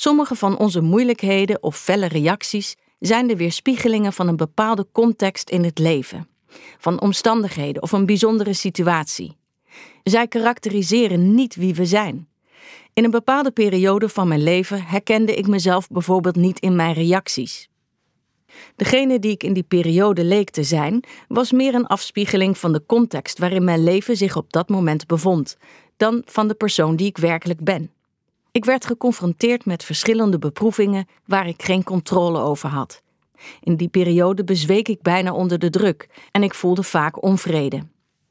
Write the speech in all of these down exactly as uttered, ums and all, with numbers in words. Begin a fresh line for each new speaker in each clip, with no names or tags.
Sommige van onze moeilijkheden of felle reacties zijn de weerspiegelingen van een bepaalde context in het leven, van omstandigheden of een bijzondere situatie. Zij karakteriseren niet wie we zijn. In een bepaalde periode van mijn leven herkende ik mezelf bijvoorbeeld niet in mijn reacties. Degene die ik in die periode leek te zijn, was meer een afspiegeling van de context waarin mijn leven zich op dat moment bevond, dan van de persoon die ik werkelijk ben. Ik werd geconfronteerd met verschillende beproevingen waar ik geen controle over had. In die periode bezweek ik bijna onder de druk en ik voelde vaak onvrede.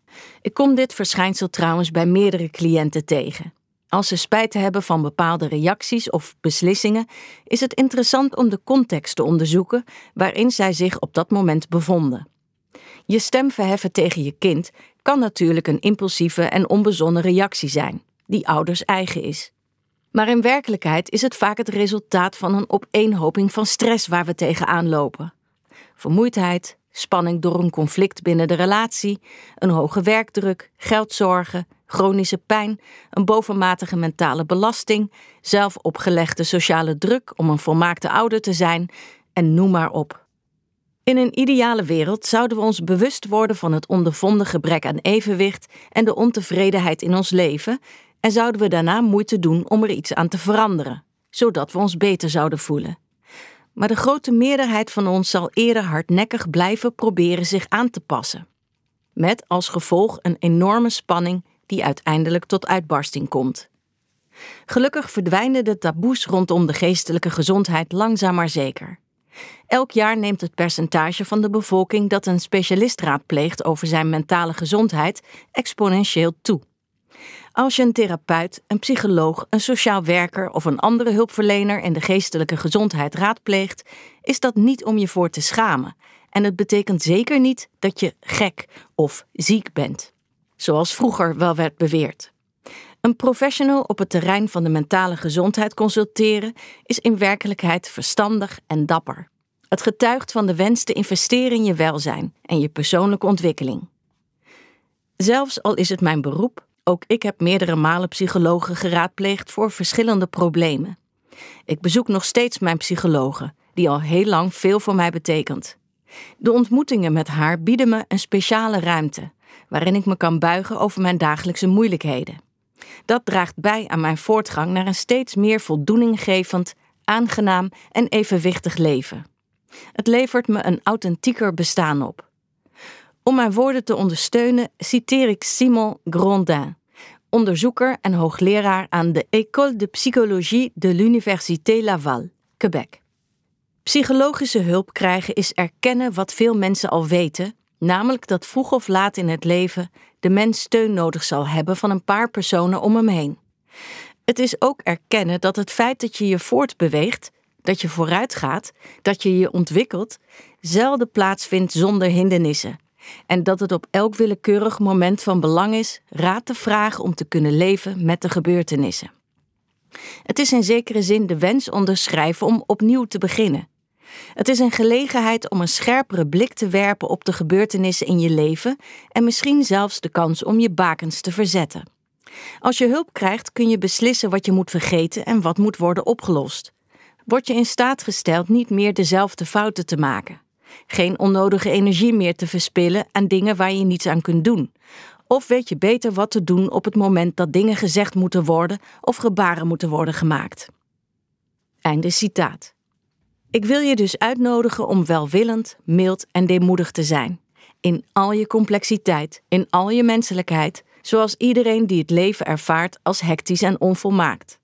Ik kom dit verschijnsel trouwens bij meerdere cliënten tegen. Als ze spijt hebben van bepaalde reacties of beslissingen, is het interessant om de context te onderzoeken waarin zij zich op dat moment bevonden. Je stem verheffen tegen je kind kan natuurlijk een impulsieve en onbezonnen reactie zijn, die ouders eigen is. Maar in werkelijkheid is het vaak het resultaat van een opeenhoping van stress waar we tegenaan lopen. Vermoeidheid, spanning door een conflict binnen de relatie, een hoge werkdruk, geldzorgen, chronische pijn, een bovenmatige mentale belasting, zelf opgelegde sociale druk om een volmaakte ouder te zijn en noem maar op. In een ideale wereld zouden we ons bewust worden van het ondervonden gebrek aan evenwicht en de ontevredenheid in ons leven en zouden we daarna moeite doen om er iets aan te veranderen, zodat we ons beter zouden voelen. Maar de grote meerderheid van ons zal eerder hardnekkig blijven proberen zich aan te passen. Met als gevolg een enorme spanning die uiteindelijk tot uitbarsting komt. Gelukkig verdwijnen de taboes rondom de geestelijke gezondheid langzaam maar zeker. Elk jaar neemt het percentage van de bevolking dat een specialist raadpleegt over zijn mentale gezondheid exponentieel toe. Als je een therapeut, een psycholoog, een sociaal werker of een andere hulpverlener in de geestelijke gezondheid raadpleegt, is dat niet om je voor te schamen. En het betekent zeker niet dat je gek of ziek bent, zoals vroeger wel werd beweerd. Een professional op het terrein van de mentale gezondheid consulteren is in werkelijkheid verstandig en dapper. Het getuigt van de wens te investeren in je welzijn en je persoonlijke ontwikkeling. Zelfs al is het mijn beroep, ook ik heb meerdere malen psychologen geraadpleegd voor verschillende problemen. Ik bezoek nog steeds mijn psychologe, die al heel lang veel voor mij betekent. De ontmoetingen met haar bieden me een speciale ruimte, waarin ik me kan buigen over mijn dagelijkse moeilijkheden. Dat draagt bij aan mijn voortgang naar een steeds meer voldoeninggevend, aangenaam en evenwichtig leven. Het levert me een authentieker bestaan op. Om mijn woorden te ondersteunen citeer ik Simon Grondin, onderzoeker en hoogleraar aan de École de Psychologie de l'Université Laval, Quebec. Psychologische hulp krijgen is erkennen wat veel mensen al weten, namelijk dat vroeg of laat in het leven de mens steun nodig zal hebben van een paar personen om hem heen. Het is ook erkennen dat het feit dat je je voortbeweegt, dat je vooruit gaat, dat je je ontwikkelt, zelden plaatsvindt zonder hindernissen. En dat het op elk willekeurig moment van belang is raad te vragen om te kunnen leven met de gebeurtenissen. Het is in zekere zin de wens onderschrijven om opnieuw te beginnen. Het is een gelegenheid om een scherpere blik te werpen op de gebeurtenissen in je leven en misschien zelfs de kans om je bakens te verzetten. Als je hulp krijgt kun je beslissen wat je moet vergeten en wat moet worden opgelost. Word je in staat gesteld niet meer dezelfde fouten te maken. Geen onnodige energie meer te verspillen aan dingen waar je niets aan kunt doen. Of weet je beter wat te doen op het moment dat dingen gezegd moeten worden of gebaren moeten worden gemaakt. Einde citaat. Ik wil je dus uitnodigen om welwillend, mild en deemoedig te zijn. In al je complexiteit, in al je menselijkheid, zoals iedereen die het leven ervaart als hectisch en onvolmaakt.